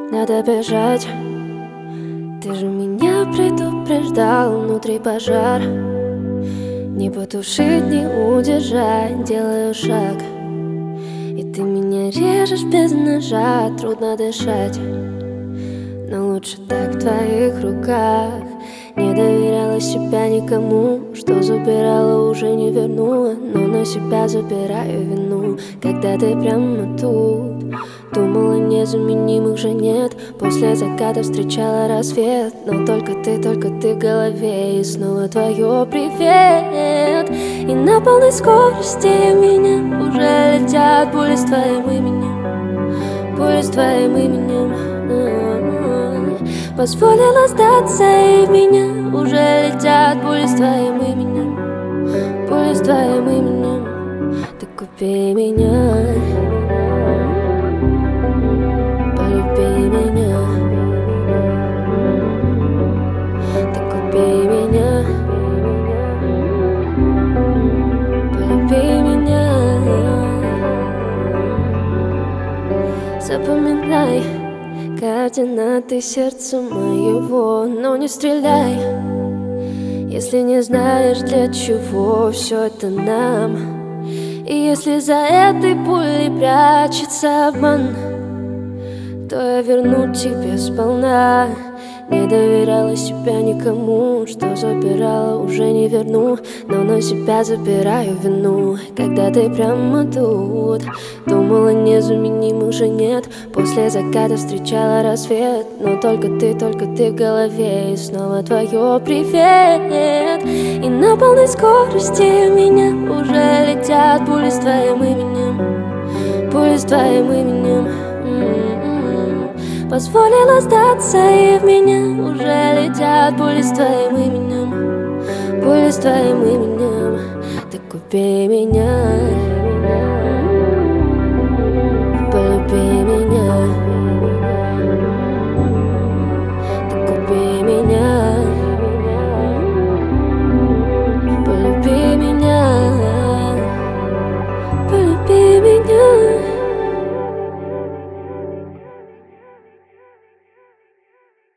надо бежать. Ты же меня предупреждал, внутри пожар. Не потушить, не удержать, делаю шаг. И ты меня режешь без ножа, трудно дышать. Но лучше так в твоих руках. Не доверяла себя никому, что забирала, уже не вернула. Но на себя забираю вину, когда ты прямо тут. Думала, незаменимых же нет. После заката встречала рассвет. Но только ты в голове. И снова твое привет. И на полной скорости в меня уже летят пули с твоим именем. Пули с твоим именем. Позволила сдаться, и в меня уже летят пули с твоим именем. Пули с твоим именем. Так купи меня, полюби меня. Так купи меня, полюби меня. Запоминай координаты сердца моего, но не стреляй, если не знаешь, для чего все это нам. И если за этой пулей прячется обман, то я верну тебе сполна. Не доверяла себя никому, что забирала, уже не верну. Но на себя забираю вину, когда ты прямо тут. Думала, незаменимых же нет. После заката встречала рассвет. Но только ты в голове. И снова твое привет. И на полной скорости в меня уже летят пули с твоим именем. Пули с твоим именем. Позволила сдаться, и в меня уже летят пули с твоим именем. Пули с твоим именем. Так купи меня.